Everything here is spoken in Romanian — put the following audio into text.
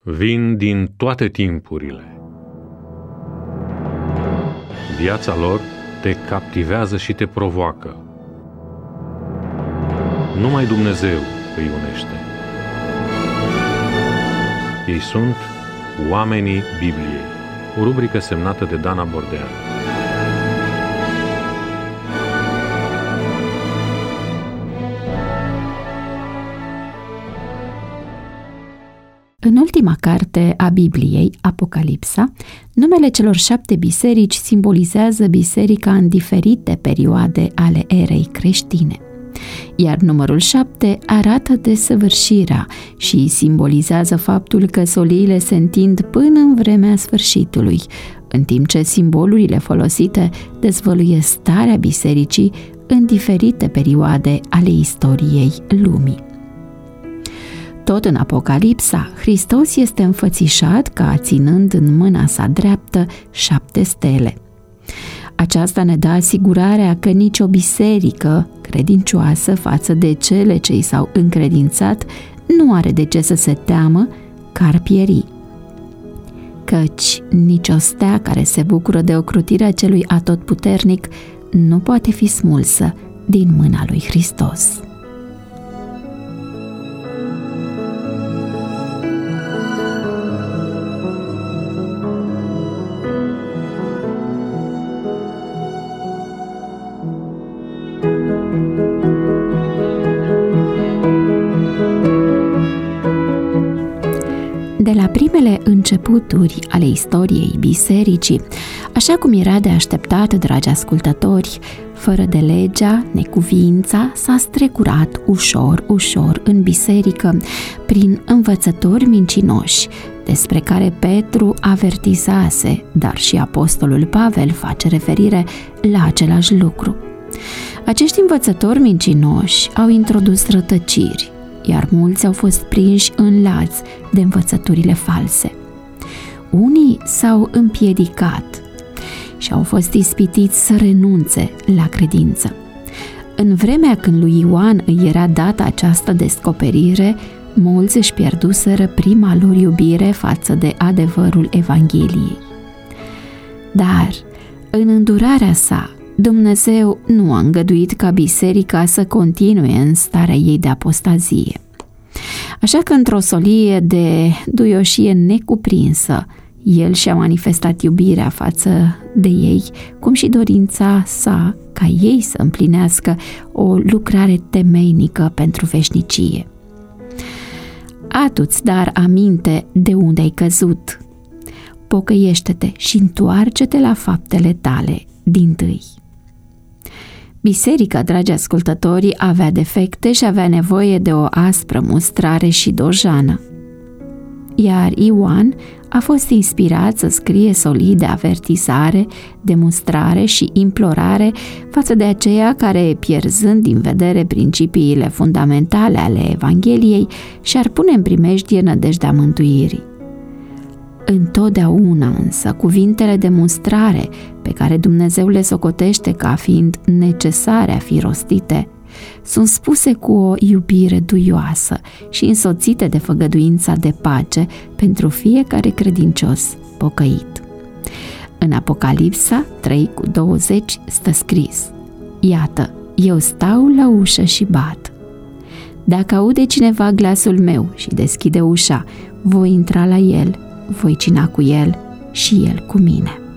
vin din toate timpurile. Viața lor te captivează și te provoacă. Numai Dumnezeu îi unește. Ei sunt Oamenii Bibliei, o rubrică semnată de Dana Bordean. În ultima carte a Bibliei, Apocalipsa, numele celor 7 biserici simbolizează biserica în diferite perioade ale erei creștine. Iar numărul 7 arată desăvârșirea și simbolizează faptul că soliile se întind până în vremea sfârșitului, în timp ce simbolurile folosite dezvăluie starea bisericii în diferite perioade ale istoriei lumii. Tot în Apocalipsa, Hristos este înfățișat ca ținând în mâna sa dreaptă 7 stele. Aceasta ne dă asigurarea că nicio biserică credincioasă față de cele ce i s-au încredințat nu are de ce să se teamă că ar pieri. Căci nicio stea care se bucură de ocrotirea celui atotputernic nu poate fi smulsă din mâna lui Hristos. De la primele începuturi ale istoriei bisericii, așa cum era de așteptat, dragi ascultători, fără de legea, necuvința s-a strecurat ușor în biserică prin învățători mincinoși, despre care Petru avertizase, dar și apostolul Pavel face referire la același lucru. Acești învățători mincinoși au introdus rătăciri, iar mulți au fost prinși în laț de învățăturile false. Unii s-au împiedicat și au fost ispitiți să renunțe la credință. În vremea când lui Ioan îi era dată această descoperire, mulți își pierduseră prima lor iubire față de adevărul Evangheliei. Dar, în îndurarea sa, Dumnezeu nu a îngăduit ca biserica să continue în starea ei de apostazie. Așa că, într-o solie de duioșie necuprinsă, El și-a manifestat iubirea față de ei, cum și dorința sa ca ei să împlinească o lucrare temeinică pentru veșnicie. Adu-ți dar aminte de unde ai căzut. Pocăiește-te și întoarce-te la faptele tale dintâi. Biserica, dragi ascultători, avea defecte și avea nevoie de o aspră mustrare și dojană. Iar Ioan a fost inspirat să scrie solii de avertizare, de mustrare și implorare față de aceia care, pierzând din vedere principiile fundamentale ale Evangheliei, și-ar pune în primejdie nădejdea mântuirii. Întotdeauna însă cuvintele de mustrare pe care Dumnezeu le socotește ca fiind necesare a fi rostite sunt spuse cu o iubire duioasă și însoțite de făgăduința de pace pentru fiecare credincios pocăit. În Apocalipsa 3:20 stă scris: Iată, eu stau la ușă și bat. Dacă aude cineva glasul meu și deschide ușa, voi intra la el, voi cina cu el și el cu mine.